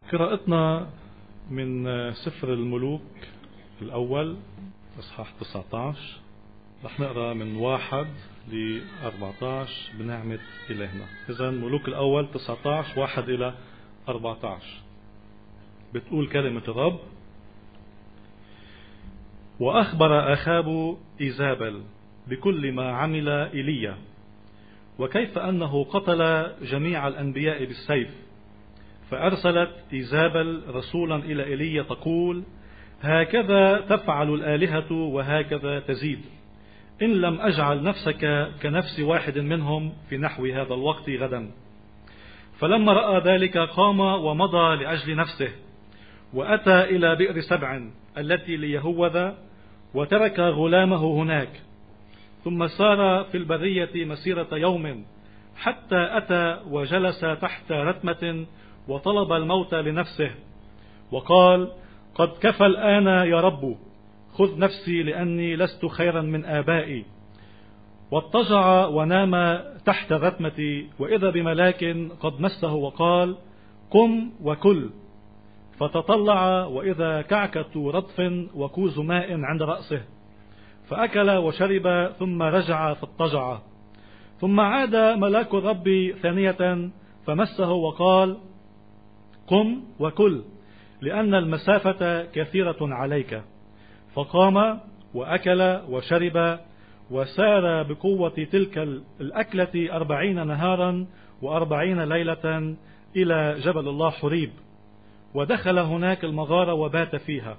قراءتنا من سفر الملوك الأول إصحاح 19. رح نقرأ من 1 ل 14 بنعمة إلهنا. إذن ملوك الأول 19 1 إلى 14 بتقول كلمة الرب: وأخبر أخاب إيزابل بكل ما عمل إيليا، وكيف أنه قتل جميع الأنبياء بالسيف. فأرسلت إيزابل رسولا إلى إيليا تقول: هكذا تفعل الآلهة وهكذا تزيد، إن لم أجعل نفسك كنفس واحد منهم في نحو هذا الوقت غدا. فلما رأى ذلك قام ومضى لأجل نفسه، وأتى إلى بئر سبع التي ليهوذا، وترك غلامه هناك. ثم سار في البرية مسيرة يوم، حتى أتى وجلس تحت رتمة وطلب الموت لنفسه، وقال: قد كفى الآن يا رب، خذ نفسي لأني لست خيرا من آبائي. واضطجع ونام تحت رتمتي، وإذا بملاك قد مسه وقال: قم وكل. فتطلع وإذا كعكة رطف وكوز ماء عند رأسه، فأكل وشرب، ثم رجع فاضطجع. ثم عاد ملاك الرب ثانية فمسه وقال: قم وكل، لأن المسافة كثيرة عليك. فقام وأكل وشرب، وسار بقوة تلك الأكلة 40 نهارا و40 ليلة إلى جبل الله حريب، ودخل هناك المغارة وبات فيها.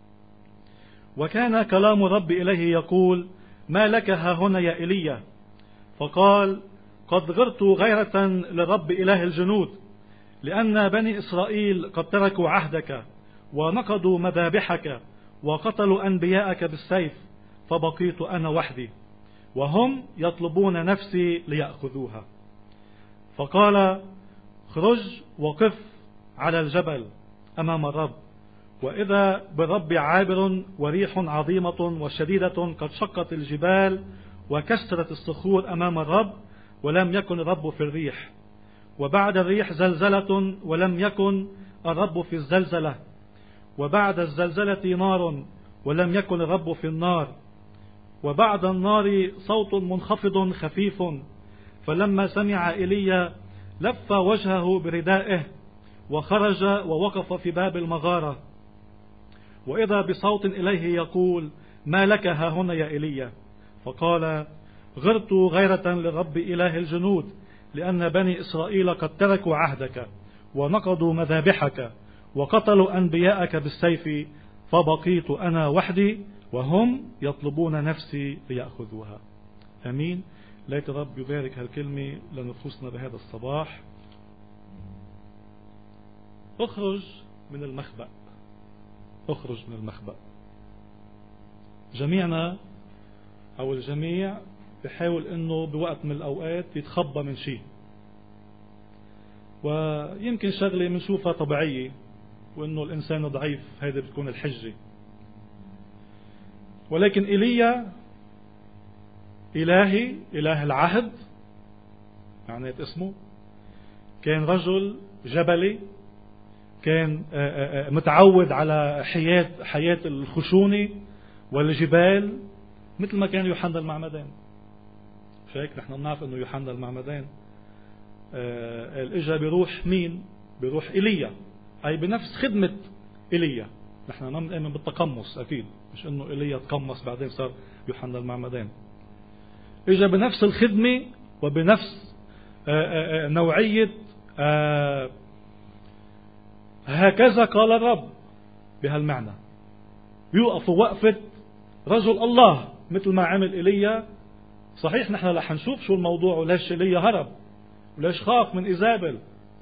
وكان كلام الرب إليه يقول: ما لك ها هنا يا إيليا؟ فقال: قد غرت غيرة للرب إله الجنود، لأن بني إسرائيل قد تركوا عهدك ونقضوا مذابحك وقتلوا أنبياءك بالسيف، فبقيت أنا وحدي، وهم يطلبون نفسي ليأخذوها. فقال: خرج وقف على الجبل أمام الرب. وإذا بالرب عابر، وريح عظيمة وشديدة قد شقت الجبال وكسرت الصخور أمام الرب، ولم يكن الرب في الريح. وبعد الريح زلزلة، ولم يكن الرب في الزلزلة. وبعد الزلزلة نار، ولم يكن الرب في النار. وبعد النار صوت منخفض خفيف. فلما سمع إيليا لف وجهه بردائه، وخرج ووقف في باب المغارة. وإذا بصوت إليه يقول: ما لك ها هنا يا إيليا؟ فقال: غرت غيرة للرب إله الجنود، لأن بني إسرائيل قد تركوا عهدك ونقضوا مذابحك وقتلوا أنبياءك بالسيف، فبقيت أنا وحدي، وهم يطلبون نفسي ليأخذوها. أمين. ليت الرب يبارك هالكلمة لنفوسنا بهذا الصباح. اخرج من المخبأ، اخرج من المخبأ. جميعنا أو الجميع بحاول انه بوقت من الاوقات يتخبى من شيء، ويمكن شغله بنشوفها طبيعيه، وانه الانسان ضعيف، هذه بتكون الحجه. ولكن ايليا إلهي، إله العهد معنات اسمه، كان رجل جبلي، كان متعود على حياة الخشونة والجبال، مثل ما كان يوحنا المعمدان. هيك نحن بنعرف انه يوحنا المعمدان اجا بروح مين؟ بروح ايليا، اي بنفس خدمة ايليا. نحن ما بنؤمن بالتقمص اكيد، مش انه ايليا تقمص بعدين صار يوحنا المعمدان. اجا بنفس الخدمة وبنفس نوعية هكذا قال الرب، بهالمعنى يوقف وقفة رجل الله مثل ما عمل ايليا. صحيح نحن رح نشوف شو الموضوع وليش ايليا هرب وليش خاف من إيزابل.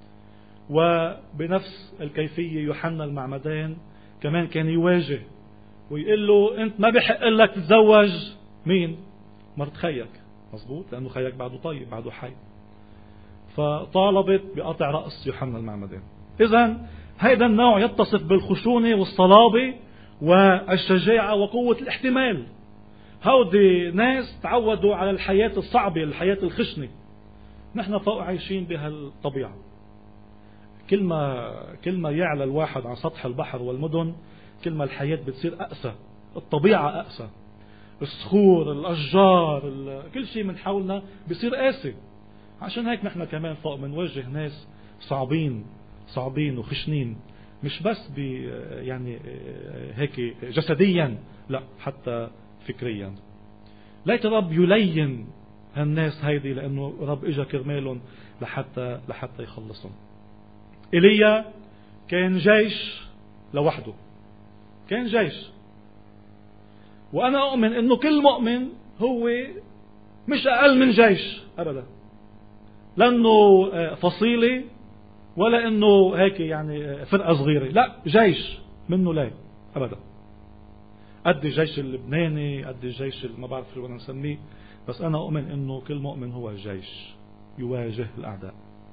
وبنفس الكيفية يوحنا المعمدان كمان كان يواجه ويقول له: انت ما بحق لك تتزوج مين؟ مرت خيك. مظبوط، لانه خيك بعده طيب، بعده حي. فطالبت بقطع رأس يوحنا المعمدان. اذا هذا النوع يتصف بالخشونة والصلابة والشجاعة وقوة الاحتمال. هودي ناس تعودوا على الحياة الصعبة، الحياة الخشنة. نحن فوق عايشين بهالطبيعة. كل ما يعلى الواحد عن سطح البحر والمدن كل ما الحياة بتصير أقسى، الطبيعة أقسى، الصخور، الأشجار، كل شيء من حولنا بيصير قاسي. عشان هيك نحن كمان فوق بنواجه ناس صعبين وخشنين، مش بس يعني هيك جسديا، لا حتى فكريا. ليت رب يلين هالناس هيدي، لأنه رب إجا كرمالهم لحتى يخلصهم. إيليا كان جيش لوحده، كان جيش. وأنا أؤمن أنه كل مؤمن هو مش أقل من جيش أبدا، لأنه فصيلة ولا أنه هيك يعني فرقة صغيرة، لا، جيش منه لا أبدا. قد الجيش اللبناني، قد الجيش ما بعرف شو بدنا نسميه، بس أنا أؤمن أنه كل مؤمن هو جيش يواجه الأعداء.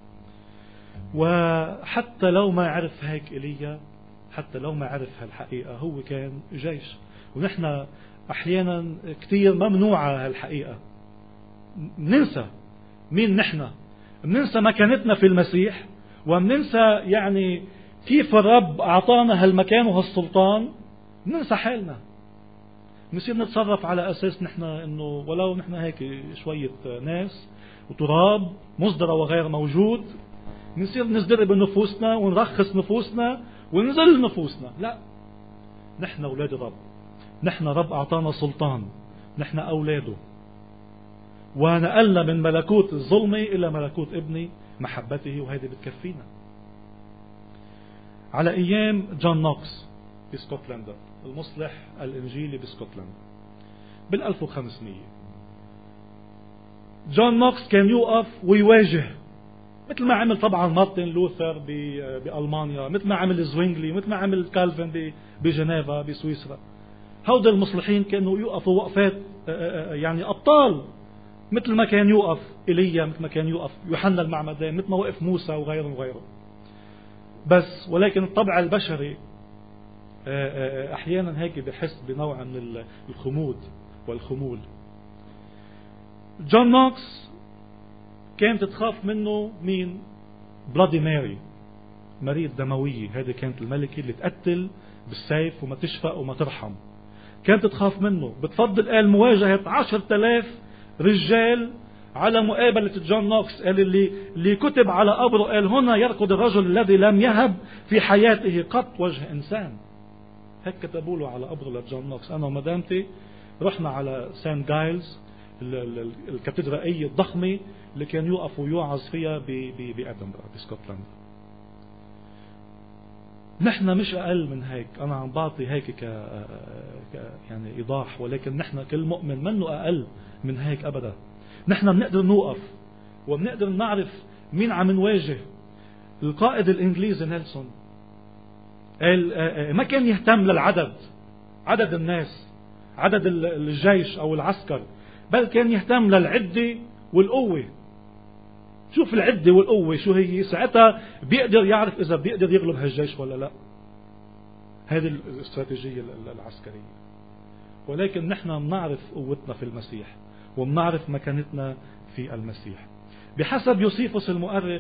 وحتى لو ما عرف هيك إيليا، حتى لو ما عرف هالحقيقة، هو كان جيش. ونحن أحيانا كتير ممنوعة هالحقيقة، ننسى مين نحن، بننسى مكانتنا في المسيح، وبننسى يعني كيف الرب أعطانا هالمكان وهالسلطان. بننسى حالنا، بنصير نتصرف على أساس نحن إنه ولو نحن هيك شوية ناس وتراب مصدر وغير موجود، بنصير نزدرب بنفوسنا ونرخص نفوسنا ونزل نفوسنا. لا، نحن أولاد الرب، نحن رب أعطانا سلطان، نحن أولاده، ونقلنا من ملكوت الظلمة إلى ملكوت ابن محبته، وهذه بتكفينا. على أيام جون نوكس بسكوتلندا، المصلح الإنجيلي بسكوتلندا، بال1500، جون نوكس كان يوقف ويواجه، مثل ما عمل طبعا مارتن لوثر بألمانيا، مثل ما عمل زوينغلي، مثل ما عمل كالفن بجنيفا بسويسرا. هؤلاء المصلحين كانوا يوقفوا وقفات يعني أبطال، مثل ما كان يوقف إيليا، مثل ما كان يوقف يوحنا المعمدان، مثل ما وقف موسى وغيره. بس ولكن الطبع البشري أحيانا هيك بحس بنوع من الخمود والخمول. جون نوكس كانت تخاف منه مين؟ بلادي ماري، ماري الدموية. هذه كانت الملكة اللي تقتل بالسيف وما تشفق وما ترحم. كانت تخاف منه، بتفضل قال مواجهة 10,000 رجال على مقابلة جون نوكس. قال اللي كتب على قبره، قال هنا يرقد الرجل الذي لم يهب في حياته قط وجه إنسان. هيك كتبوا له على قبره لجون نوكس. أنا ومدامتي رحنا على سان جايلز، الكاتدرائية الضخمة اللي كان يوقف ويوعظ فيها بأدنبرا بسكوتلندا. نحن مش أقل من هيك، أنا عم بعطي هيك يعني إيضاح، ولكن نحن كل مؤمن منه أقل من هيك أبدا. نحن بنقدر نوقف وبنقدر نعرف مين عم نواجه. القائد الإنجليزي نيلسون ما كان يهتم للعدد، عدد الناس، عدد الجيش أو العسكر، بل كان يهتم للعدة والقوة. شوف العدة والقوة شو هي، ساعتها بيقدر يعرف إذا بيقدر يغلب هالجيش ولا لا. هذه الاستراتيجية العسكرية. ولكن نحن بنعرف قوتنا في المسيح، وبنعرف مكانتنا في المسيح. بحسب يوسيفوس المؤرخ،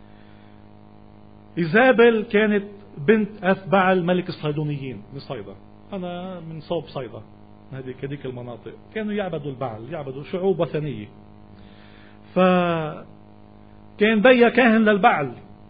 إيزابل كانت بنت أثبعل ملك الصيدونيين من صيدا. أنا من صوب صيدا، هذيك المناطق كانوا يعبدوا البعل، يعبدوا شعوب وثنية. فكان بيا كاهن للبعل،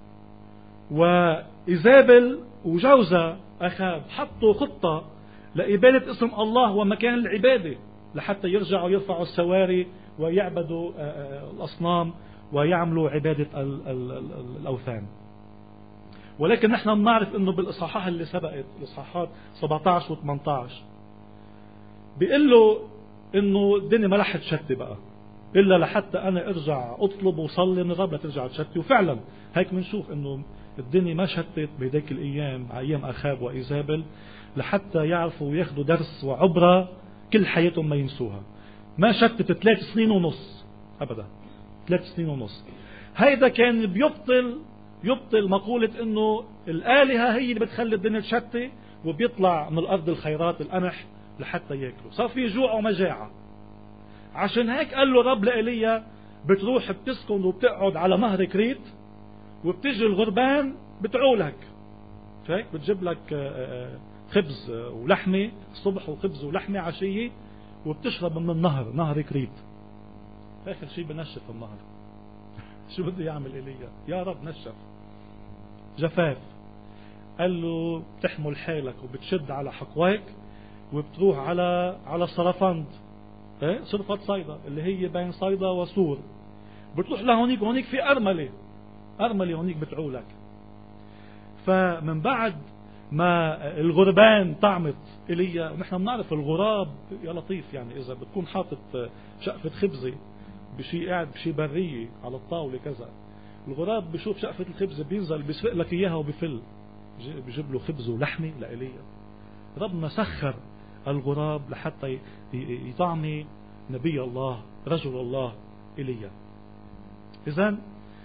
وإيزابل وجوزها أخاب حطوا خطة لإبادة اسم الله ومكان العبادة، لحتى يرجعوا يرفعوا السواري ويعبدوا الأصنام ويعملوا عبادة الأوثان. ولكن نحن بنعرف انه بالاصحاحات اللي سبقت، الاصحاحات 17 و18، بيقول له انه الدنيا ما رح تشتي بقى الا لحتى انا ارجع اطلب وصلي من الرب لترجع تشتي. وفعلا هيك بنشوف انه الدنيا ما شتت بهديك الايام، ايام اخاب وايزابل، لحتى يعرفوا وياخذوا درس وعبره كل حياتهم ما ينسوها. ما شتت 3 سنين ونص ابدا، 3 سنين ونص. هيدا كان يبطل مقولة انه الآلهة هي اللي بتخلي الدنيا تشتي، وبيطلع من الارض الخيرات القمح لحتى ياكلوا. صار في جوع ومجاعة. عشان هيك قال له الرب لإيليا بتروح بتسكن وبتقعد على نهر كريت، وبتجي الغربان بتعولك هيك، بتجيب لك خبز ولحمة الصبح وخبز ولحمة عشية، وبتشرب من النهر، نهر كريت. آخر شيء بنشف النهر. شو بده يعمل إيليا؟ يا رب نشف، جفاف. قال له بتحمل حالك وبتشد على حقواك وبتروح على صرفند، صرفة صيدا اللي هي بين صيدا وسور. بتروح لهونيك، وهونيك في أرملة هونيك بتعولك. فمن بعد ما الغربان طعمت إيليا، ونحن بنعرف الغراب يا لطيف، يعني إذا بتكون حاطط شقفة خبزة بشي قاعد بشي برية على الطاولة كذا، الغراب بشوف شقفة الخبزة بينزل بيسرق لك إياها وبيفل، بيجيب له خبز ولحمة لإيليا. ربنا سخر الغراب لحتى يطعمي نبي الله رجل الله إيليا. إذن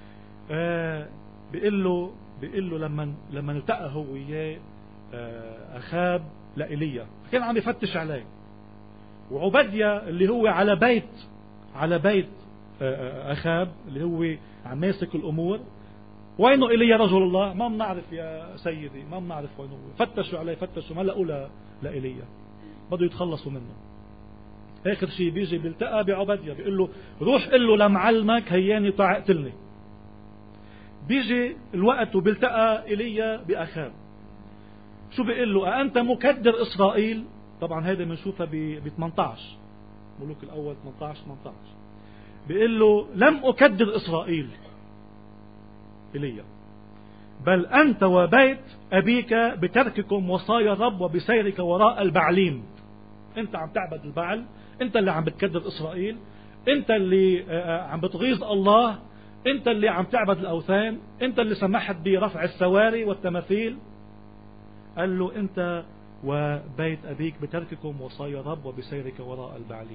بيقول له لما التقى هو وياه أخاب لإيليا، كان عم يفتش عليه، وعبديا اللي هو على بيت أخاب اللي هو عم ماسك الأمور. وينه إيليا رجل الله؟ ما بنعرف يا سيدي، ما بنعرف وينه. فتشوا عليه، ما لقوا لإيليا، بدوا يتخلصوا منه. آخر شيء بيجي بيلتقى بعبديا، بيقول له روح قل له لمعلمك هياني طاع اقتلني. بيجي الوقت وبيلتقى إيليا بأخاب. شو بيقول له؟ أأنت مكدر إسرائيل؟ طبعا هذا بنشوفها ب 18 ملوك الأول 18. بيقول له لم أكدر إسرائيل إيليا، بل أنت وبيت أبيك بترككم وصايا الرب وبسيرك وراء البعليم. أنت عم تعبد البعل، أنت اللي عم بتكدر إسرائيل، أنت اللي عم بتغيظ الله، أنت اللي عم تعبد الأوثان، أنت اللي سمحت برفع السواري والتماثيل. قال له أنت وبيت أبيك بترككم وصايا الرب وبسيرك وراء البعليم.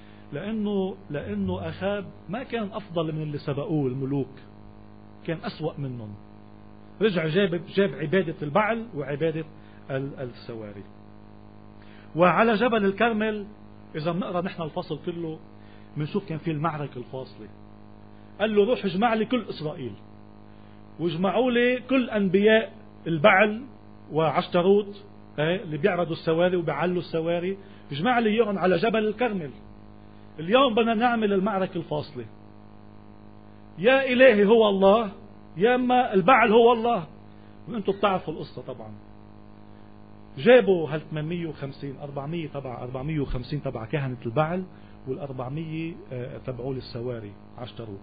لأنه أخاب ما كان أفضل من اللي سبقوه الملوك، كان أسوأ منهم. رجع جاب عبادة البعل وعبادة السواري. وعلى جبل الكرمل إذا بنقرأ نحن الفصل كله بنشوف كان في المعركة الفاصلة. قال له روح اجمع لي كل إسرائيل، واجمعوا لي كل أنبياء البعل وعشتروت اللي بيعبدوا السواري وبيعلوا السواري، اجمع لي اياهم على جبل الكرمل. اليوم بدنا نعمل المعركة الفاصلة، يا إلهي هو الله يا اما البعل هو الله. وانتم بتعرفوا القصة طبعا. جابوا هال 850 450 تبع كهنة البعل، وال400 تبعوا للسواري عشتروت.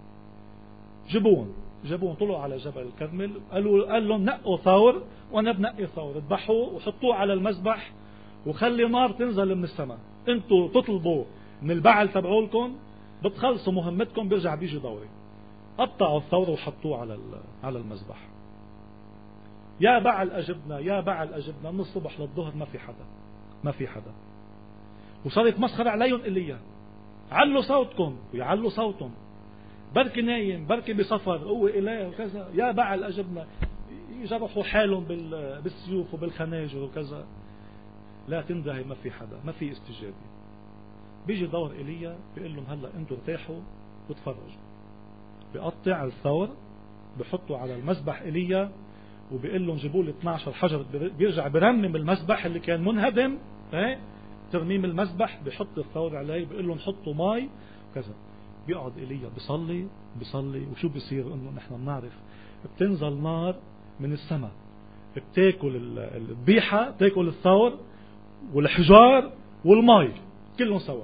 جابوهم طلعوا على جبل الكرمل. قال لهم نقوا ثور وانا بنقي ثور، اذبحوه وحطوه على المذبح وخلي نار تنزل من السماء. انتوا تطلبوا من البعل تبعولكم، بتخلصوا مهمتكم، بيرجع بيجي دوري. قطعوا الثور وحطوه على المذبح. يا بعل أجبنا، يا بعل أجبنا. من الصبح للظهر ما في حدا. وصار يتمسخر عليهم إيليا، علوا صوتكم ويعلوا صوتهم، بركي نايم بركي بسفر هو إله وكذا، يا بعل أجبنا. يجرحوا حالهم بالسيوف وبالخناجر وكذا. لا تندهي، ما في حدا، ما في استجابة. بيجي دور إيليا بيقول لهم هلا انتوا ارتاحوا وتفرجوا. بيقطع الثور بحطوا على المذبح إيليا، وبيقول لهم جيبوا لي 12 حجر. بيرجع برمم المذبح اللي كان منهدم، ترميم المذبح، بيحط الثور عليه، بيقول لهم حطوا ماء وكذا. بيقعد إيليا بيصلي. وشو بيصير؟ انه نحن بنعرف بتنزل نار من السماء، بتاكل الذبيحة، بتاكل الثور والحجار والماء كلهم سوا.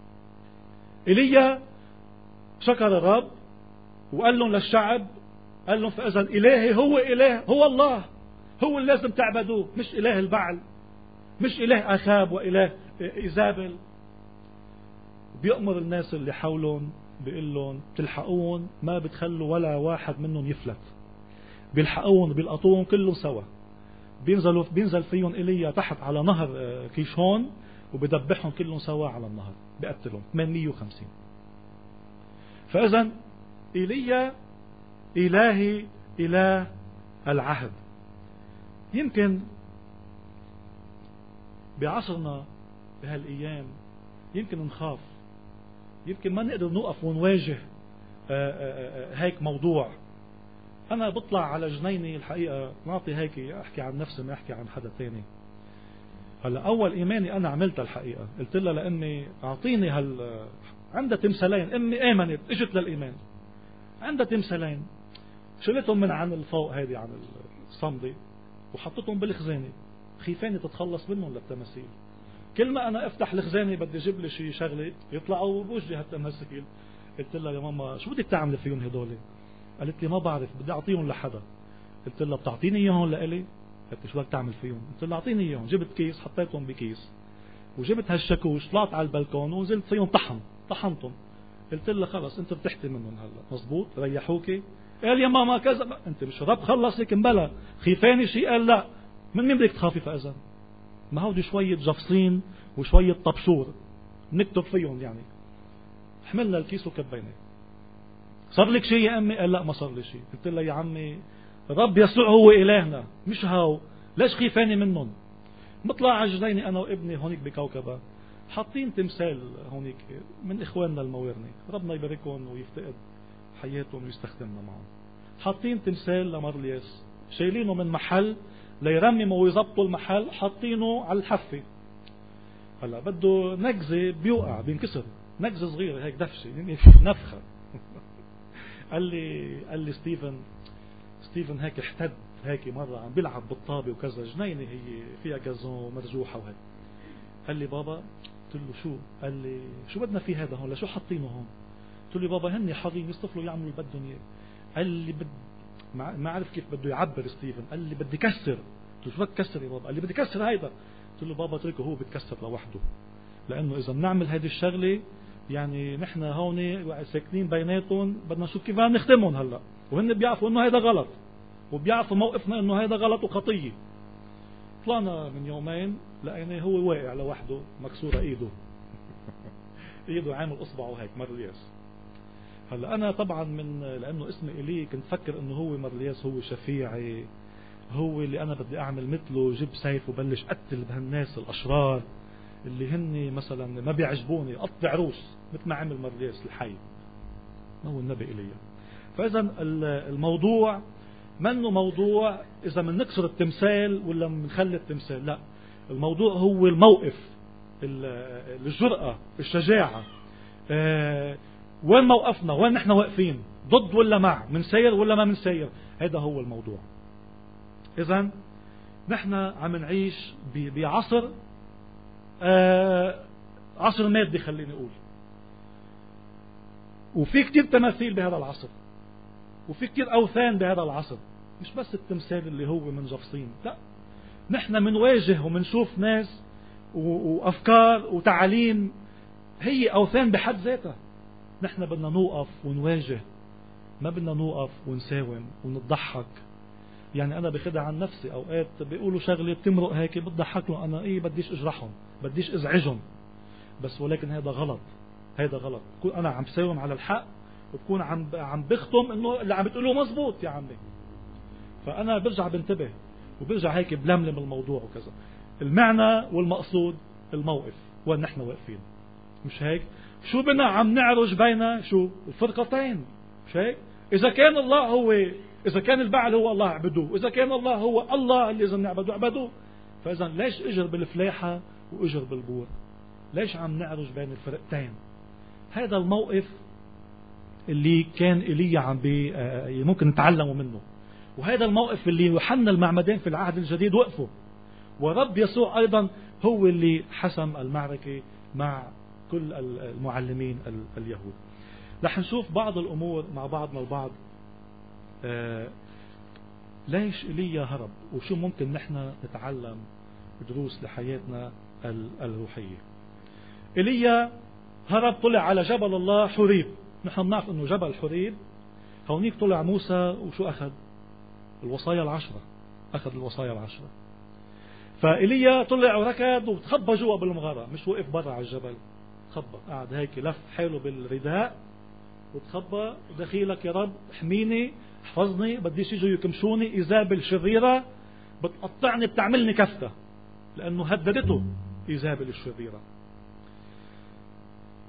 إيليا شكر الرب وقال لهم للشعب، قال لهم فإذا إلهي هو إله، هو الله، هو اللي لازم تعبدوه، مش إله البعل، مش إله أخاب وإله إيزابل. بيأمر الناس اللي حولهم بيقول لهم تلحقون، ما بتخلوا ولا واحد منهم يفلت، بيلحقون بيلقطون كلهم سوا. بينزل فيهم إيليا تحت على نهر كيشون، وبدبحهم كلهم سوا على النهر، بيقتلهم 850. فإذا إيليا إلهي إله العهد. يمكن بعصرنا بهالأيام يمكن نخاف، يمكن ما نقدر نوقف ونواجه هيك موضوع. أنا بطلع على جنيني الحقيقة نعطي هيك أحكي عن نفسي ما أحكي عن حدا تاني. هلا أول إيماني أنا عملتها الحقيقة، قلت لها لأمي أعطيني عندها تمثالين، أمي آمنت إجت للإيمان، عندها تمثالين شلتهم من عن الفوق هذه عن الصمدة وحطتهم بالخزانة، خيفاني تتخلص منهم للتماثيل. كل ما أنا أفتح الخزانة بدي أجيب لي شيء شغلة يطلعوا بوجهي هالتماثيل. قلت لها يا ماما شو بدك تعملي فيهم هدول؟ قالت لي ما بعرف بدي أعطيهم لحدا. قلت لها بتعطيني إياهم لإلي؟ قلت شو بدك تعمل فيهم؟ قلت لها أعطيني إياهم. جبت كيس حطيتهم بكيس وجبت هالشاكوش طلعت على البلكون ونزلت فيهم طحنتهم. قلت لها خلص أنت ارتحتي منهم هلا مزبوط ريحوكي؟ قال يا ماما كذا. أنت مش رب خلصك مبلا خيفاني شيء؟ قال لا. من مين بدك تخافي فإذا؟ ما هودي شوية جفصين وشوية طبشور نكتب فيهم يعني. حملنا الكيس وكبينا. صار لك شيء يا أمي؟ قال لا ما صار لي شيء. قلت له يا عمي رب يسوع هو إلهنا مش هاو، ليش خيفاني منهم؟ بطلع على جنيني أنا وابني هونيك بكوكبة حاطين تمثال هونيك من إخواننا الموارنة ربنا يباركهم ويفتقد حياتهم ويستخدمنا معهم. حاطين تمثال لمارلياس شايلينه من محل ليرمموا ويظبطوا المحل حاطينه على الحفة. هلا بده نقزة بيوقع بينكسر، نقزة صغيرة هيك دفشة نفخة. قال لي ستيفن هيك احتد هيك مرة عم بيلعب بالطابة وكذا، جنينة هي فيها جازون مرجوحة وهيك. قال لي بابا، قلت له شو؟ قال لي شو بدنا في هذا هون؟ شو حاطينه هون؟ قلت له بابا هني حاضرين يصطفلوا يعملوا اللي بدهم اياه. قال لي ما عرف كيف بده يعبر ستيفن. قال لي بدي كسر. قلت له شو بدك تكسر يا بابا؟ قال لي بدي كسر هيدا. قلت له بابا اتركه هو بتكسر لوحده، لانه اذا بنعمل هذه الشغله يعني نحن هون ساكنين بيناتهم بدنا نشوف كيف بدنا نخدمهم هلا، وهن بيعرفوا انه هذا غلط وبيعرفوا موقفنا انه هذا غلط وخطيه. طلعنا من يومين لقيناه هو واقع لوحده مكسوره ايده ايده عامل اصبعه هيك مرلياس. هلا انا طبعا لانه اسمي إلي كنت فكر انه هو مرلياس هو شفيعي، هو اللي انا بدي اعمل مثله، جيب سيف وبلش قتل بهالناس الاشرار اللي هن مثلا ما بيعجبوني، قطع روس مثل ما عمل مرلياس الحي. ما هو النبي إيليا. فاذا الموضوع منه موضوع اذا بنكسر التمثال ولا بنخلي التمثال، لا، الموضوع هو الموقف، الجرأة، الشجاعة. وين موقفنا؟ وين نحن واقفين؟ ضد ولا مع؟ منسير ولا ما منسير؟ هذا هو الموضوع. إذن نحن عم نعيش بعصر عصر مادي خليني أقول، وفي كتير تماثيل بهذا العصر، وفي كتير أوثان بهذا العصر، مش بس التمثال اللي هو من جفصين، لا، نحن منواجه ومنشوف ناس وأفكار وتعاليم هي أوثان بحد ذاتها. نحن بدنا نوقف ونواجه، ما بدنا نوقف ونساوم ونضحك. يعني أنا بخدع عن نفسي أوقات بيقولوا شغلة بتمرق هيك بتضحك له، أنا بديش أجرحهم، بديش أزعجهم، بس ولكن هذا غلط، هذا غلط. بكون أنا عم بساوم على الحق وبكون عم بختم إنه اللي عم بتقوله مزبوط يا عمي. فأنا برجع بنتبه وبرجع هيك بلملم الموضوع وكذا. المعنى والمقصود الموقف وين نحن واقفين، مش هيك؟ شو بنا عم نعرج بين شو الفرقتين، مش هيك؟ إذا كان الله هو، إذا كان البعل هو الله اعبدوه، إذا كان الله هو الله اللي لازم نعبده اعبدوه. فإذا ليش اجر بالفلاحة واجر بالبور؟ ليش عم نعرج بين الفرقتين؟ هذا الموقف اللي كان إيليا عم ممكن نتعلمه منه، وهذا الموقف اللي يوحنا المعمدان في العهد الجديد وقفوا، ورب يسوع أيضا هو اللي حسم المعركة مع كل المعلمين اليهود. رح نشوف بعض الأمور مع بعضنا البعض. ليش إيليا هرب وشو ممكن نحن نتعلم دروس لحياتنا الروحية. إيليا هرب، طلع على جبل الله حوريب. نحن بنعرف انه جبل حوريب هونيك طلع موسى وشو أخذ؟ الوصايا العشرة، أخذ الوصايا العشرة. فإيليا طلع وركض وتخبى جوا بالمغارة، مش وقف برا على الجبل، تخبى، قاعد هيك لف حاله بالرداء وتخبى، دخيلك يا رب احميني احفظني، بديش يجوا يكمشوني، إيزابل شريرة بتقطعني بتعملني كفتة، لأنه هددته إيزابل الشريرة.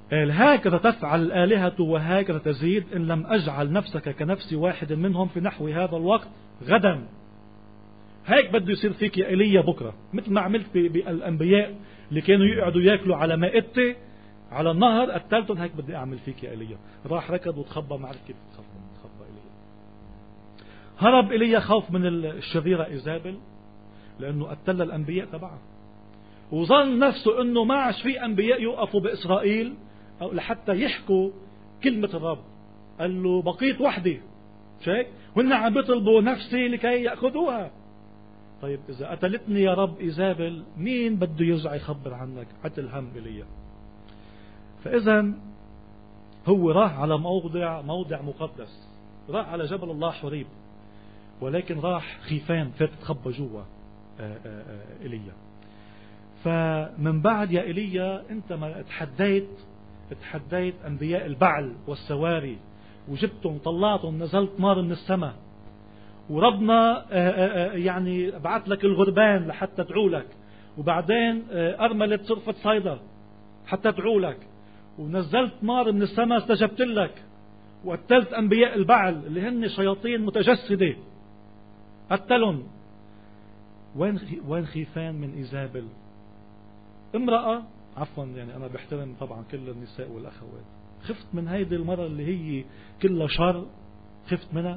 قال هكذا تفعل الآلهة وهكذا تزيد إن لم أجعل نفسك كنفس واحد منهم في نحو هذا الوقت غدا. هيك بده يصير فيك يا إيليا بكرة، مثل ما عملت بالأنبياء اللي كانوا يقعدوا ياكلوا على مائدتي على النهر قتلتهم، هيك بدي أعمل فيك يا إيليا. راح ركض وتخبى، ما عرف كيف تخبى إيليا. هرب إيليا خوف من الشريرة إيزابل لأنه قتل الأنبياء تبعه، وظن نفسه أنه ما عاش في أنبياء يوقفوا بإسرائيل أو لحتى يحكوا كلمة الرب. قال له بقيت وحدي، شايف؟ وإن عم بيطلبوا نفسي لكي يأخذوها. طيب إذا قتلتني يا رب إيزابل، مين بده يرجع يخبر عنك؟ عتل هم إيليا. فإذا هو راح على موضع مقدس، راح على جبل الله حريب، ولكن راح خيفان فات تخبى جوا إيليا. فمن بعد يا إيليا أنت ما تحديت أنبياء البعل والسواري وجبتهم طلعتهم، نزلت نار من السماء، وربنا يعني بعت لك الغربان لحتى تعولك، وبعدين أرملت صرفة صيدا حتى تعولك، ونزلت نار من السماء استجبت لك، وقتلت أنبياء البعل اللي هن شياطين متجسدة قتلهم. وين خيفان من إيزابل؟ امرأة، عفوا يعني أنا بحترم طبعا كل النساء والأخوات، خفت من هيدي المرة اللي هي كلها شر، خفت منها.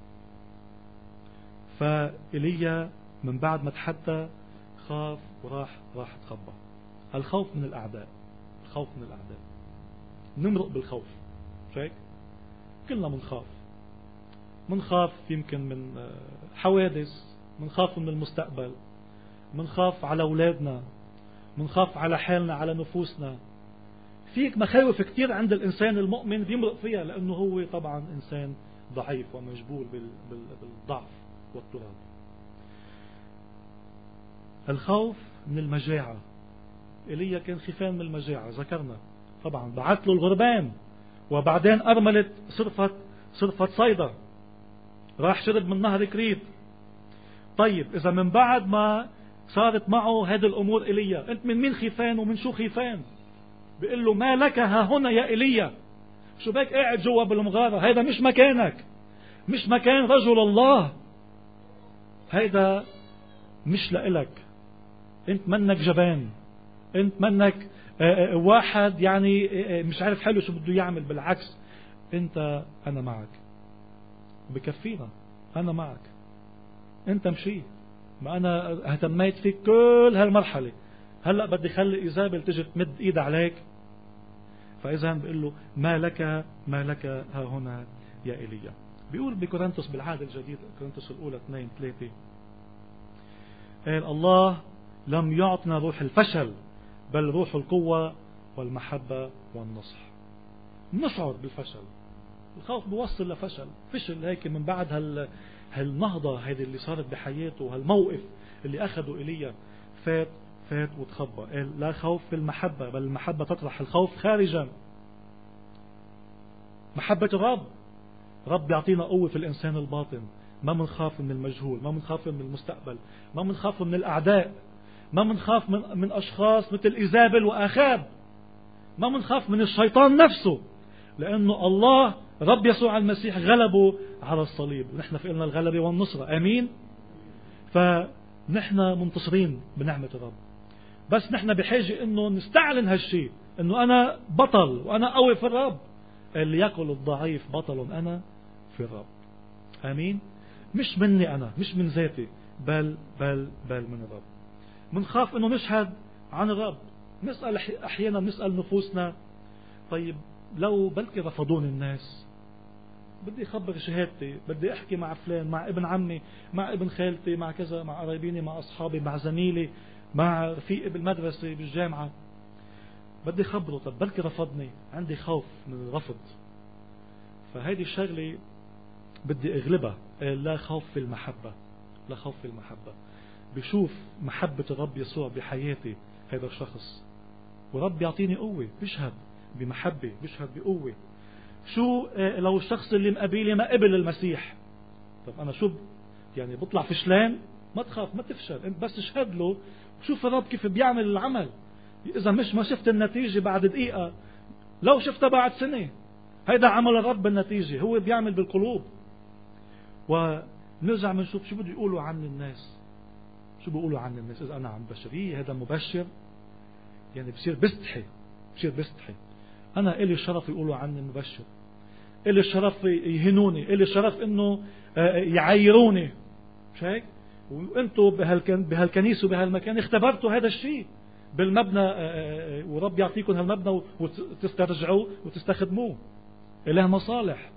فإيليا من بعد ما تحدى خاف وراح تخبى. الخوف من الأعداء، الخوف من الأعداء، نمرق بالخوف، شايف؟ كلنا منخاف يمكن من حوادث، منخاف من المستقبل، منخاف على أولادنا، منخاف على حالنا، على نفوسنا. فيك مخاوف كتير عند الإنسان المؤمن بيمرق فيها، لأنه هو طبعا إنسان ضعيف ومجبول بالضعف والتراب. الخوف من المجاعة، إيليا كان خيفان من المجاعة، ذكرنا طبعا بعت له الغربان، وبعدين أرملت صرفة صيدا، راح شرب من نهر كريت. طيب إذا من بعد ما صارت معه هذه الأمور إيليا، أنت من مين خيفان ومن شو خيفان؟ بيقول له ما لك ها هنا يا إيليا، شو بك قاعد جوا بالمغارة؟ هيدا مش مكانك، مش مكان رجل الله، هيدا مش لإلك. أنت منك جبان، أنت منك واحد يعني مش عارف حلو شو بده يعمل. بالعكس أنا معك، بكفينا، أنا معك، أنت مشي، ما أنا اهتميت فيك كل هالمرحلة، هلأ بدي خلي إيزابل تجي تمد إيد عليك. فإذا بيقول له ما لك ها هنا يا إيليا. بيقول بكورنثوس بالعهد الجديد، كورنثوس الأولى 2-3، قال الله لم يعطنا روح الفشل بل روح القوة والمحبة والنصح. نشعر بالفشل، الخوف بيوصل لفشل، فشل هيك من بعد هالنهضة هذه اللي صارت بحياته، وهالموقف اللي أخذه إيليا، فات وتخبى. قال لا خوف في المحبة بل المحبة تطرح الخوف خارجا. محبة الرب، رب يعطينا قوة في الإنسان الباطن، ما منخاف من المجهول، ما منخاف من المستقبل، ما منخاف من الأعداء، ما منخاف من أشخاص مثل إيزابل وآخاب، ما منخاف من الشيطان نفسه، لأنه الله رب يسوع المسيح غلبه على الصليب، ونحن في لنا الغلبة والنصرة. آمين. فنحن منتصرين بنعمة الرب، بس نحن بحاجة انه نستعلن هالشيء، انه انا بطل وانا قوي في الرب. اللي يقول الضعيف بطل انا في الرب. امين. مش مني انا، مش من ذاتي، بل من الرب. منخاف انه نشهد عن الرب، نسأل احيانا، نسأل نفوسنا طيب لو بلكي رفضوني الناس، بدي اخبر شهادتي، بدي احكي مع فلان، مع ابن عمي، مع ابن خالتي، مع كذا، مع قرايبيني، مع اصحابي، مع زميلي، مع رفيقي بالمدرسة بالجامعة، بدي خبره، طب بلكي رفضني، عندي خوف من الرفض. فهذه الشغلة بدي اغلبها. لا خوف في المحبة، لا خوف في المحبة. بشوف محبة الرب يسوع بحياتي هذا الشخص، ورب يعطيني قوة، بشهد بمحبة، بشهد بقوة. شو لو الشخص اللي مقابلي ما قبل المسيح؟ طب أنا شو يعني بطلع فشلان؟ ما تخاف، ما تفشل، أنت بس اشهد له وشوف الرب كيف بيعمل العمل. إذا مش ما شفت النتيجة بعد دقيقة لو شفتها بعد سنة. هيدا عمل الرب بالنتيجة، هو بيعمل بالقلوب. ونرجع منشوف شو بده يقولوا عن الناس. شو بيقولوا عن الناس إذا أنا عن بشرية؟ هذا مبشر يعني بصير بستحي. أنا إلي الشرف يقولوا عني مبشر، إلي الشرف يهنوني، إلي الشرف إنه يعيروني، مش هيك؟ وأنتوا بهالكنيسة وبهالمكان اختبرتوا هذا الشيء بالمبنى، ورب يعطيكم هالمبنى وتسترجعوه وتستخدموه. إله مصالح.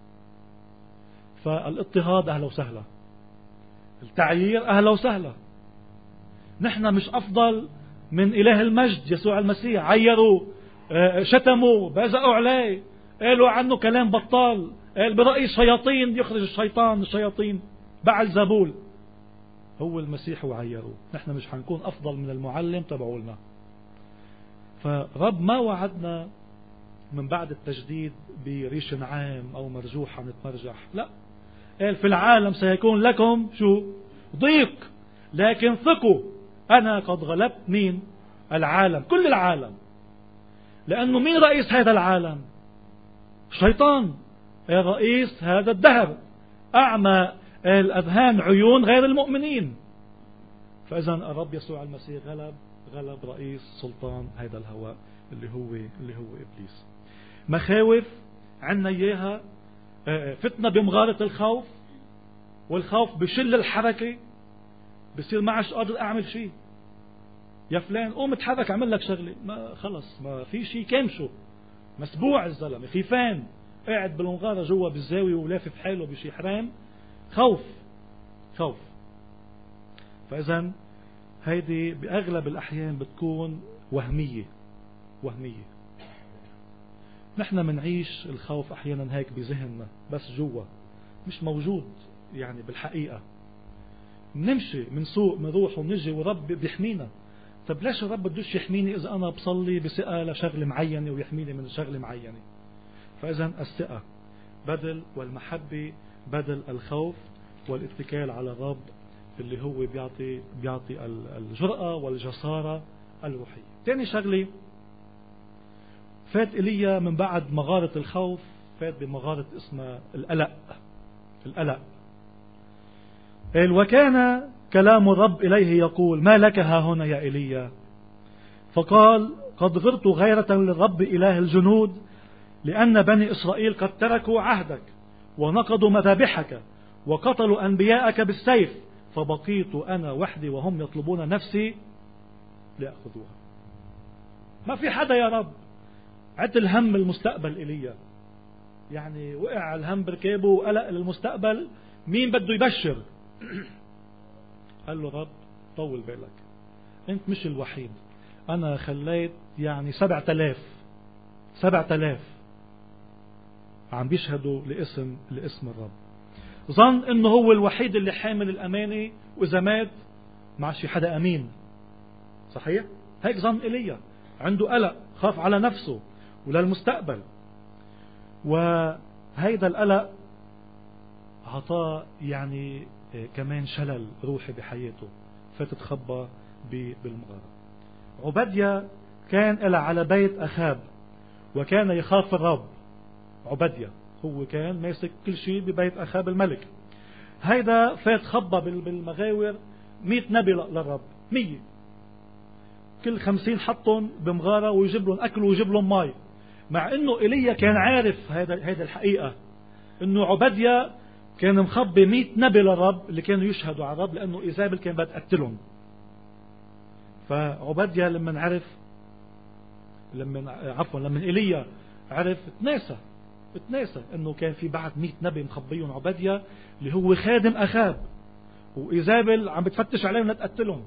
فالاضطهاد أهلا وسهلا، التعيير أهلا وسهلا. نحن مش أفضل من إله المجد يسوع المسيح. عيروا، شتموا، بزقوا عليه، قالوا عنه كلام بطال، قال برأي الشياطين يخرج الشياطين بعل زبول. هو المسيح وعيروه. نحن مش حنكون أفضل من المعلم تبعولنا. فرب ما وعدنا من بعد التجديد بريش عام أو مرجوحة نتمرجح، لا. قال في العالم سيكون لكم شو؟ ضيق، لكن ثقوا أنا قد غلبت مين؟ العالم، كل العالم. لأنه مين رئيس هذا العالم؟ الشيطان، رئيس هذا الدهر، أعمى الأذهان عيون غير المؤمنين. فإذا الرب يسوع المسيح غلب رئيس سلطان هذا الهواء اللي هو إبليس. مخاوف عنا إياها، فتنة بمغارة الخوف، والخوف بشل الحركة، بصير ما عادش قادر أعمل شيء. يا فلان قوم اتحرك اعمل لك شغله، ما خلص ما في شيء، كامشه مسبوع الزلمه، خيفان قاعد بالمغاره جوا بالزاويه ولافف حاله بشي حرام. خوف. فاذا هيدي باغلب الاحيان بتكون وهميه. نحن منعيش الخوف احيانا هيك بذهننا بس جوا، مش موجود يعني بالحقيقه. نمشي من سوق منروح ونجي والرب بيحمينا. طب ليش الرب بدوش يحميني إذا أنا بصلي بثقة لشغلة معينة ويحميني من شغلة معينة؟ فإذا الثقة بدل، والمحبة بدل الخوف، والاتكال على الرب اللي هو بيعطي الجرأة والجسارة الروحية. تاني شغلة، فات إيليا من بعد مغارة الخوف فات بمغارة اسمها القلق. قال وكان كلام الرب إليه يقول ما لك ها هنا يا إيليا؟ فقال قد غرت غيرة للرب إله الجنود، لأن بني إسرائيل قد تركوا عهدك ونقضوا مذابحك وقتلوا أنبياءك بالسيف، فبقيت أنا وحدي وهم يطلبون نفسي ليأخذوها. ما في حدا يا رب. عد الهم المستقبل إيليا، يعني وقع الهم بركابه وقلق للمستقبل. مين بده يبشر؟ قال له رب طول بالك، انت مش الوحيد. انا خليت يعني 7000 عم بيشهدوا لاسم الرب. ظن انه هو الوحيد اللي حامل الامانه، واذا مات ما عادش حدا امين. صحيح؟ هيك ظن ايليا، عنده قلق، خاف على نفسه وللمستقبل. وهيدا القلق عطاه يعني كمان شلل روحي بحياته، فتتخبى بالمغارة. عبديا كان إلى على بيت أخاب وكان يخاف الرب. عبديا هو كان ماسك كل شيء ببيت أخاب الملك. هيدا فات خبى بالمغاور 100 نبي للرب، 100 كل 50 حطهم بمغارة ويجيب لهم أكل ويجيب لهم ماء. مع إنه إيليا كان عارف هيدا الحقيقة، إنه عبديا كان مخبي 100 نبي للرب اللي كانوا يشهدوا على الرب، لأنه إيزابل كان بتقتلهم. فعبديا لما إيليا عرف اتناسى إنه كان في بعد 100 نبي مخبيهم عبديا اللي هو خادم أخاب، وإيزابل عم بتفتش عليهم لتقتلهم.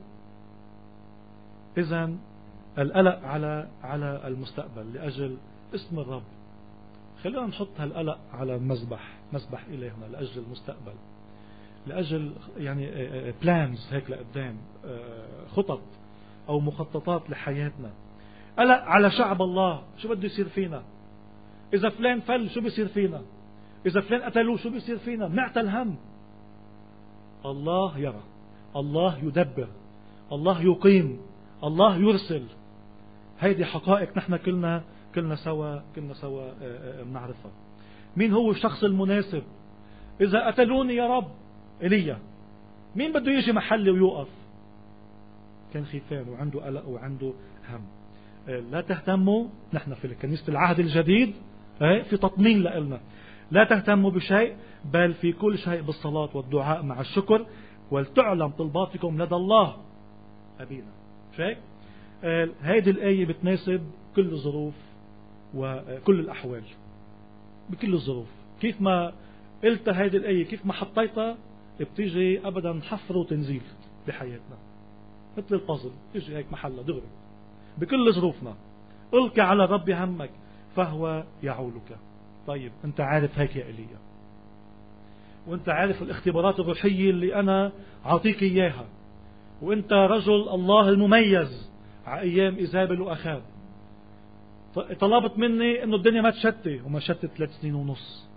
إذن القلق على المستقبل لأجل اسم الرب. خلينا نحط هالقلق على مسبح إلهنا لأجل المستقبل، لأجل يعني بلانز هيك لقدام، خطط أو مخططات لحياتنا. قلق على شعب الله، شو بده يصير فينا؟ إذا فلان فل شو بيصير فينا؟ إذا فلان قتلوه شو بيصير فينا؟ بنعتل هم. الله يرى، الله يدبر، الله يقيم، الله يرسل. هيدي حقائق نحن كلنا سوا بنعرفها. مين هو الشخص المناسب؟ إذا قتلوني يا رب، إيليا. مين بده يجي محلي ويوقف؟ كان خيفان وعنده قلق وعنده هم. لا تهتموا، نحن في كنيسة العهد الجديد في تطمين لنا، لا تهتموا بشيء بل في كل شيء بالصلاة والدعاء مع الشكر ولتعلم طلباتكم لدى الله أبينا. شيء هذه الآية بتناسب كل الظروف وكل الأحوال، بكل الظروف. كيف ما قلت هذه الآية، كيف ما حطيتها، بتيجي أبدا حفر وتنزيل بحياتنا مثل البازل، تيجي هيك محلها دغري بكل ظروفنا. ألقي على الرب همك فهو يعولك. طيب أنت عارف هيك يا إيليا، وأنت عارف الاختبارات الروحية اللي أنا عطيك إياها، وأنت رجل الله المميز على أيام إيزابل وأخاب. طلبت مني أنه الدنيا ما تشتي، وما شتت 3 سنين ونص.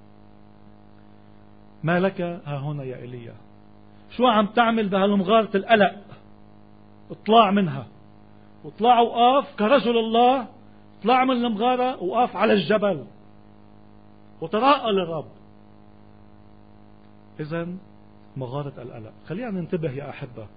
ما لك ها هنا يا إيليا؟ شو عم تعمل بهالمغارة القلق؟ اطلع منها، واطلع وقاف كرجل الله. اطلع من المغارة وقاف على الجبل وتراءى للرب. إذن مغارة القلق. خلينا ننتبه يا أحبة.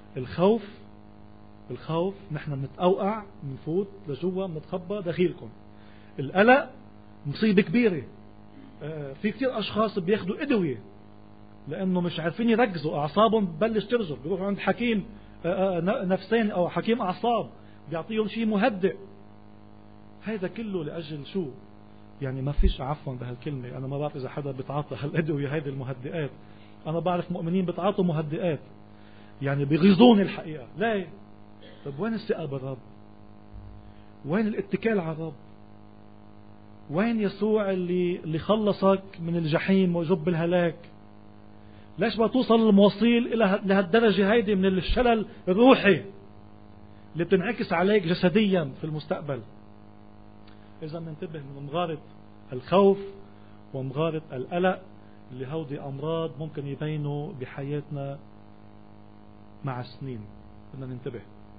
الخوف نحن بنتقوقع، بنفوت لجوا، بنتخبى داخلكم. القلق مصيبة كبيرة. في كتير أشخاص بياخدوا أدوية لأنه مش عارفين يركزوا، أعصابهم ببلش ترجف، بيروحوا عند حكيم نفساني أو حكيم أعصاب بيعطيهم شيء مهدئ. هذا كله لأجل شو؟ يعني ما فيش عفوا بهالكلمة، أنا ما بعرف إذا حدا بتعاطى هالأدوية هذه المهدئات. أنا بعرف مؤمنين بتعاطوا مهدئات يعني بيغيظوني الحقيقة. لا، طب وين الثقة بالرب؟ وين الاتكال على الرب؟ وين يسوع اللي خلصك من الجحيم وجب الهلاك؟ ليش ما توصل المواصيل إلى لهالدرجة هيدي من الشلل الروحي اللي بتنعكس عليك جسديا في المستقبل؟ إذا ننتبه من مغارة الخوف ومغارة القلق اللي هودي أمراض ممكن يبينوا بحياتنا مع السنين. بدنا ننتبه.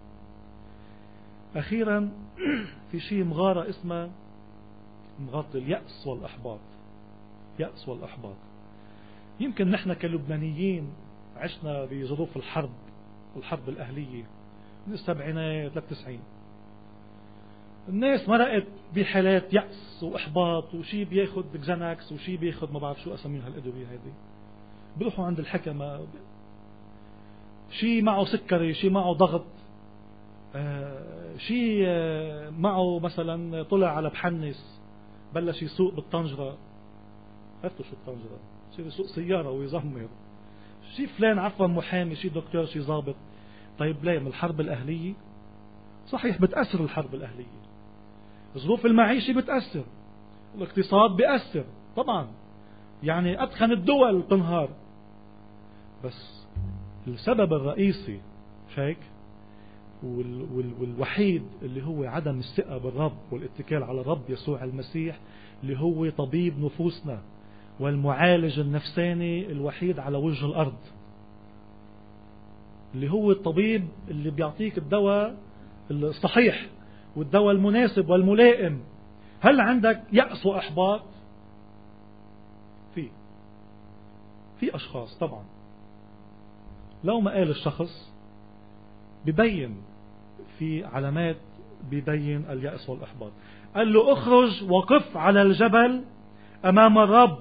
أخيرا في شيء مغارة اسمها مغارة اليأس والإحباط. يأس والإحباط. يمكن نحن كلبنانيين عشنا بظروف الحرب الأهلية من السبعينات للتسعين. الناس مرقت بحالات يأس وإحباط، وشي بياخد كزاناكس وشي بياخد ما بعرف شو أسمين هالأدوية هذه. بيروحوا عند الحكمة، شي معه سكري، شي معه ضغط، شي معه مثلا طلع على بحنس، بلش يسوق بالطنجرة. عرفتوا شو الطنجرة؟ شي يسوق سيارة ويزمر. شي فلان عفوا محامي، شي دكتور، شي ضابط. طيب ليه؟ من الحرب الأهلية. صحيح بتأثر الحرب الأهلية، ظروف المعيشة بتأثر، الاقتصاد بيأثر طبعا، يعني أدخن الدول تنهار. بس السبب الرئيسي شيك والوحيد اللي هو عدم الثقة بالرب والاتكال على الرب يسوع المسيح، اللي هو طبيب نفوسنا والمعالج النفساني الوحيد على وجه الأرض، اللي هو الطبيب اللي بيعطيك الدواء الصحيح والدواء المناسب والملائم. هل عندك يأس وإحباط؟ في أشخاص طبعا لو ما قال الشخص ببين في علامات ببين اليأس والإحباط. قال له اخرج وقف على الجبل أمام الرب.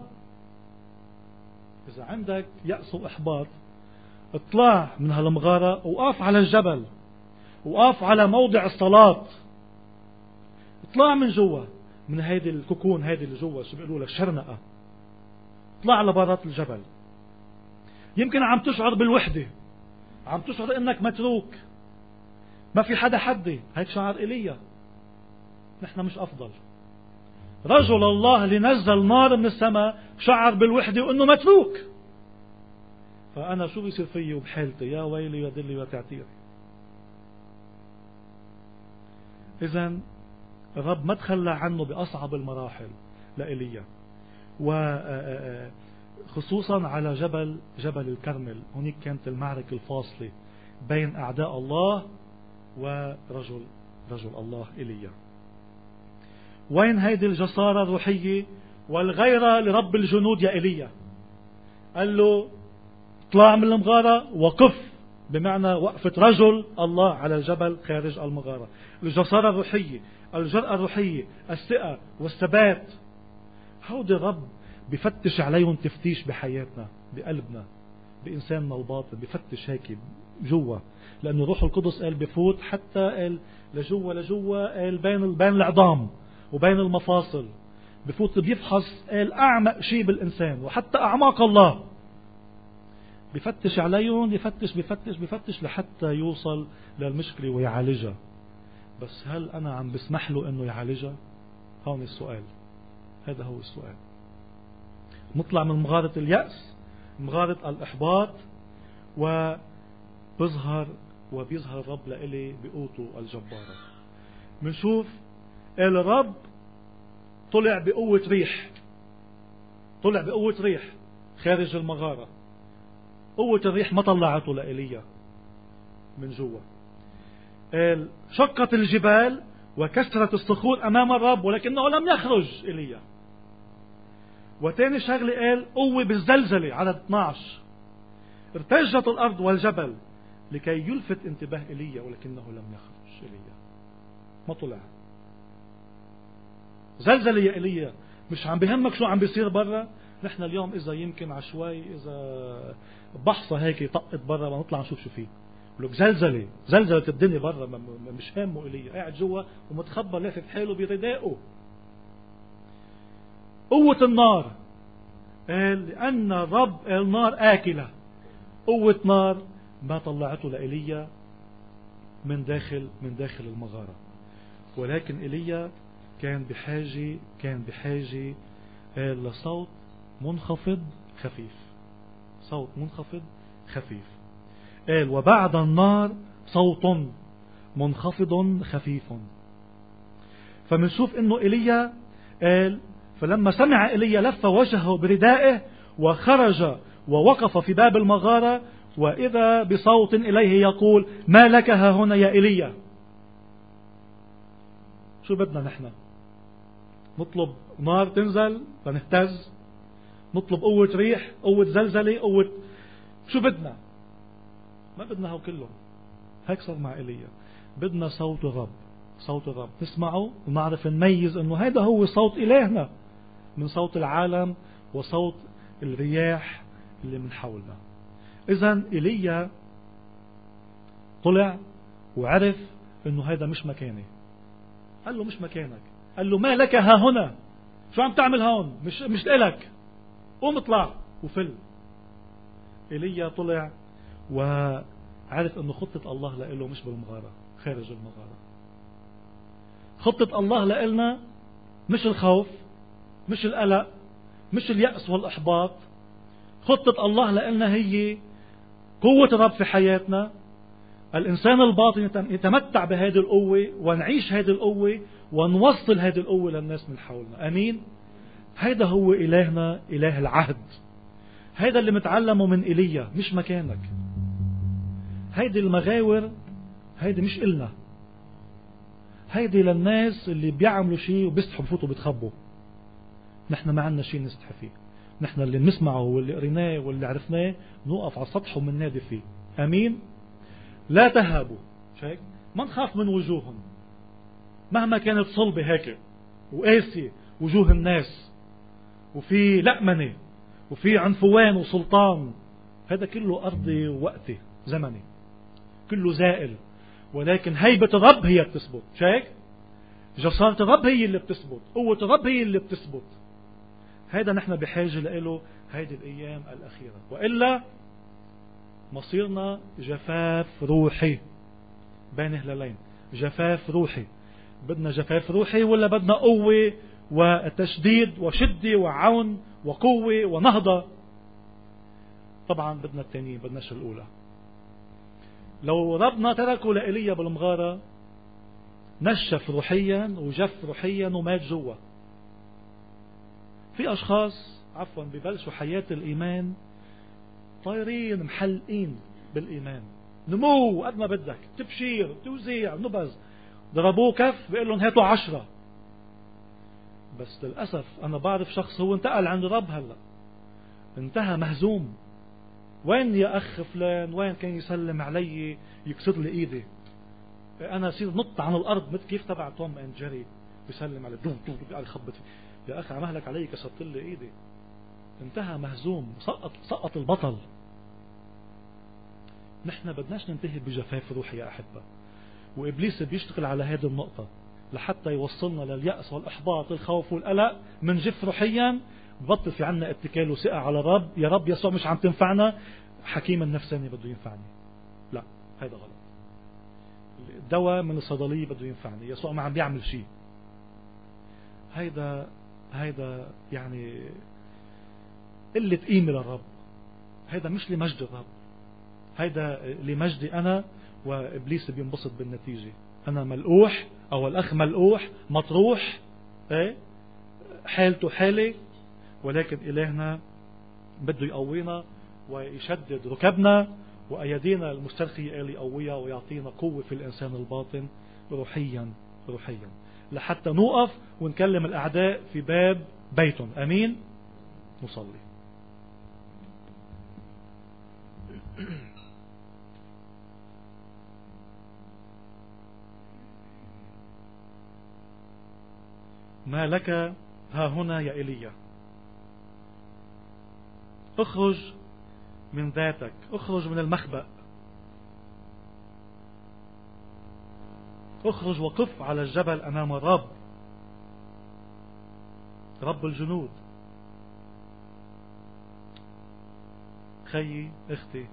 إذا عندك يأس وإحباط اطلع من هالمغارة وقف على الجبل، وقف على موضع الصلاة. اطلع من جوا، من هيدي الكوكون، هيدي اللي جوا شو بيقولوا لك شرنقة. اطلع لبرات الجبل. يمكن عم تشعر بالوحدة، عم تشعر انك متروك، ما في حدا حدي. هيك شعر إيليا. نحن مش أفضل. رجل الله اللي نزل نار من السماء شعر بالوحدة وانه متروك. فأنا شو بيصير فيي وبحالتي؟ يا ويلي يا دلي وتعتيري. إذن الرب ما تخلى عنه بأصعب المراحل لإيليا، وخصوصا على جبل الكرمل. هناك كانت المعركة الفاصلة بين أعداء الله ورجل الله إيليا. وين هيدي الجسارة الروحية والغيرة لرب الجنود يا إيليا؟ قال له اطلع من المغارة وقف، بمعنى وقفة رجل الله على الجبل خارج المغارة. الجسارة الروحية، الجرأة الروحية، الثقة والثبات، هودي الرب بفتش عليهم تفتيش بحياتنا، بقلبنا، بإنساننا الباطن، بفتش هيك جوا، لأنه روح القدس قال بفوت حتى قال لجوا قال بين العظام وبين المفاصل، بفوت بيفحص قال أعمق شيء بالإنسان وحتى أعماق الله، بفتش عليهم، بفتش لحتى يوصل للمشكلة ويعالجها. بس هل أنا عم بسمح له أنه يعالجها؟ هون السؤال، هذا هو السؤال. نطلع من مغارة اليأس، مغارة الإحباط، وبيظهر الرب لإلي بقوته الجبارة. منشوف الرب طلع بقوة ريح خارج المغارة. قوة الريح ما طلعته لإيليا من جوا. شقت الجبال وكسرت الصخور أمام الرب ولكنه لم يخرج إيليا. وتاني شغلة قال قوة بالزلزلة، عدد 12 ارتجت الأرض والجبل لكي يلفت انتباه إيليا ولكنه لم يخرج إيليا، ما طلع. زلزلة يا إيليا، مش عم بهمك شو عم بيصير برا؟ نحن اليوم إذا يمكن عشوائي، إذا بحصة هيك طقت برا ونطلع نشوف شو فيه، لك زلزلة الدنيا برا، مش هامه إيليا، قاعد جوا ومتخبر لافف حاله بردائه. قوة النار قال لأن الرب النار آكلة، قوة نار ما طلعته لإيليا من داخل المغارة. ولكن إيليا كان بحاجة لصوت منخفض خفيف. قال وبعد النار صوت منخفض خفيف. فمنشوف انه إيليا قال فلما سمع إيليا لف وجهه بردائه وخرج ووقف في باب المغارة، وإذا بصوت إليه يقول ما لك ها هنا يا إيليا؟ شو بدنا نحن؟ نطلب نار تنزل فنهتز؟ نطلب قوة ريح، قوة زلزلة، قوة شو بدنا؟ ما بدنا هو كله. هيك صار مع إيليا. بدنا صوت الرب نسمعه ونعرف نميز انه هذا هو صوت إلهنا من صوت العالم وصوت الرياح اللي من حولنا. إذن إيليا طلع وعرف انه هذا مش مكاني. قال له مش مكانك. قال له ما لك ها هنا؟ شو عم تعمل هون؟ مش لك. قوم اطلع وفل. إيليا طلع وعرف انه خطة الله لإله مش بالمغارة، خارج المغارة. خطة الله لإلنا مش الخوف، مش القلق، مش اليأس والإحباط. خطة الله لإلنا هي قوة الرب في حياتنا، الإنسان الباطن يتمتع بهذه القوة ونعيش هذه القوة ونوصل هذه القوة للناس من حولنا. أمين. هذا هو إلهنا، إله العهد. هذا اللي متعلمه من إيليا، مش مكانك. هيدي المغاور هيدي مش إلنا، هيدي للناس اللي بيعملوا شيء وبيستحوا بفوتوا بيتخبوا. نحن ما عندنا شيء نستحي فيه. نحن اللي بنسمعه واللي قريناه واللي عرفناه نوقف على السطح ومننادي فيه. أمين. لا تهابوا، شايف؟ ما نخاف من وجوههم مهما كانت صلبة هيك وقاسية وجوه الناس، وفي لأمنة وفي عنفوان وسلطان. هذا كله أرضي ووقتي زمني، كله زائل. ولكن هيبة الرب هي بتثبت. شايف؟ جسارة الرب هي اللي بتثبت، قوة الرب هي اللي بتثبت. هذا نحن بحاجة له هذه الأيام الأخيرة، وإلا مصيرنا جفاف روحي بين هلالين. جفاف روحي. بدنا جفاف روحي ولا بدنا قوة وتشديد وشدة وعون وقوة ونهضة؟ طبعا بدنا التانيين، بدناش الأولى. لو ربنا تركه لإيليا بالمغارة نشف روحيا وجف روحيا ومات جوا. في أشخاص ببلشوا حياة الإيمان طايرين محلقين بالإيمان، نمو قد ما بدك، تبشير، توزيع، نبذ. ضربوه كف بيقول لهم هاتوا 10. بس للأسف أنا بعرف شخص هو انتقل عند الرب هلأ، انتهى مهزوم. وين يا أخ فلان؟ وين كان يسلم علي يكسر لي إيدي؟ أنا أصير نط عن الأرض مثل كيف تبع توم أند جيري، بيسلم علي دوم دوم قاعد يخبط فيه. يا أخي عمهلك علي كسرت لي إيدي. انتهى مهزوم، سقط البطل. نحن بدناش ننتهي بجفاف روحي يا أحبة، وإبليس بيشتغل على هذه النقطة لحتى يوصلنا لليأس والإحباط والخوف والقلق. من جف روحيا ببطل في عنا اتكال وثقة على الرب. يا رب يسوع مش عم تنفعنا، حكيم النفساني بده ينفعني. لا، هذا غلط. الدواء من الصيدلية بده ينفعني، يسوع ما عم بيعمل شيء. هيدا يعني قلة قيمة للرب. هيدا مش لمجد الرب، هيدا لمجدي أنا، وإبليس بينبسط بالنتيجة. أنا ملقوح، أو الأخ ملقوح مطروح، حالته حالي، ولكن إلهنا بده يقوينا ويشدد ركبنا، وأيدينا المسترخية اللي يقويها ويعطينا قوة في الإنسان الباطن روحيا لحتى نوقف ونكلم الأعداء في باب بيتهم. أمين. نصلي. ما لك ها هنا يا إيليا؟ اخرج من ذاتك، اخرج من المخبأ، اخرج وقف على الجبل أمام الرب، رب الجنود. خيي اختي،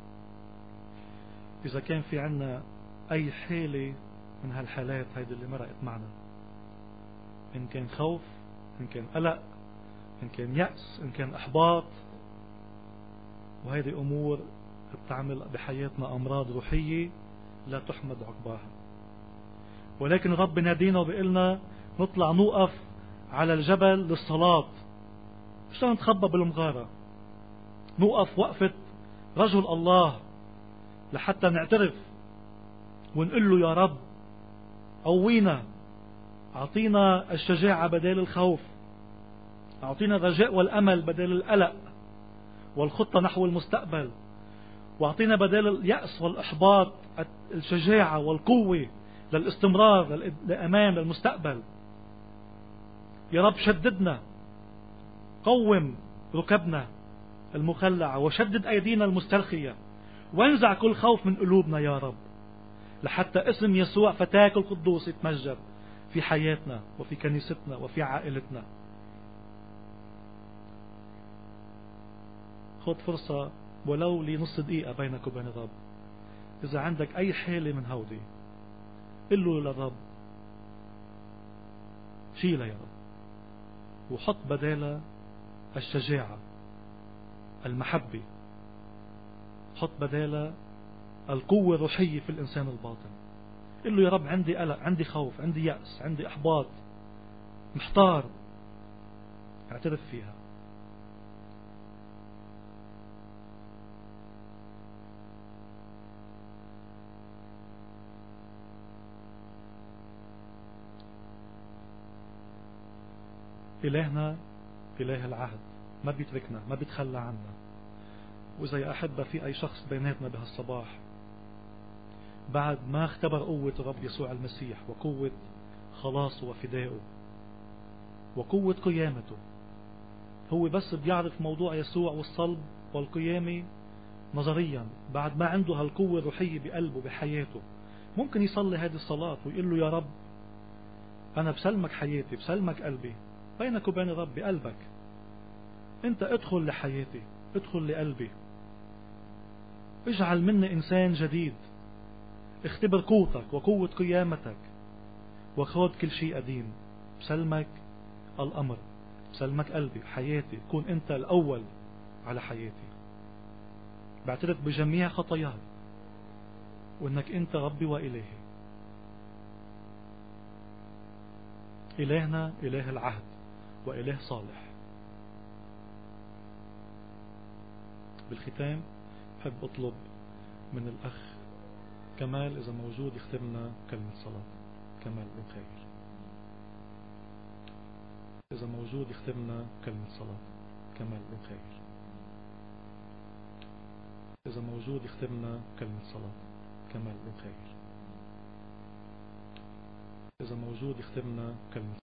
إذا كان في عنا أي حالة من هالحالات هيدي اللي مرقت معنا، إن كان خوف، إن كان قلق، إن كان يأس، إن كان إحباط، وهيدي أمور بتعمل بحياتنا أمراض روحية لا تحمد عقباها. ولكن الرب نادينا وبيقلنا نطلع نوقف على الجبل للصلاة، مش نتخبى بالمغارة. نوقف وقفة رجل الله لحتى نعترف ونقول له يا رب قوينا، أعطينا الشجاعة بدل الخوف، أعطينا الرجاء والأمل بدل القلق والخطة نحو المستقبل، وأعطينا بدل اليأس والإحباط الشجاعة والقوة للاستمرار للأمام للمستقبل. يا رب شددنا، قوم ركبنا المخلعة، وشدد أيدينا المسترخية، وانزع كل خوف من قلوبنا يا رب، لحتى اسم يسوع فتاك القدوس يتمجد في حياتنا وفي كنيستنا وفي عائلتنا. خذ فرصة ولو لنص دقيقة بينك وبين الرب. إذا عندك أي حالة من هودي قل له للرب شيلها يا رب، وحط بدالها الشجاعة، المحبة، حط بدالها القوة الروحية في الإنسان الباطن. قل له يا رب عندي قلق، عندي خوف، عندي يأس، عندي إحباط، محتار. اعترف فيها. إلهنا إله العهد، ما بيتركنا، ما بيتخلى عنا. وإذا يا أحبة في أي شخص بيناتنا بهالصباح بعد ما اختبر قوة الرب يسوع المسيح وقوة خلاصه وفدائه وقوة قيامته، هو بس بيعرف موضوع يسوع والصلب والقيامة نظريا، بعد ما عنده هالقوة الروحية بقلبه بحياته، ممكن يصلي هذه الصلاة ويقول له يا رب أنا بسلمك حياتي، بسلمك قلبي، بينك وبين الرب بقلبك. أنت ادخل لحياتي، ادخل لقلبي، اجعل مني إنسان جديد، اختبر قوتك وقوة قيامتك، وخذ كل شيء قديم. بسلمك الأمر، بسلمك قلبي، حياتي، كون أنت الأول على حياتي. بعترف بجميع خطاياي وأنك أنت ربي وإلهي. إلهنا إله العهد وإله صالح. بالختام بحب أطلب من الأخ كمال إذا موجود يختم لنا كلمة صلاة. كمال بن خير. إذا موجود يختمنا كلمة صلاة كمال الخير. إذا موجود يختمنا كلمة صلاة كمال الخير. إذا موجود يختمنا كلمة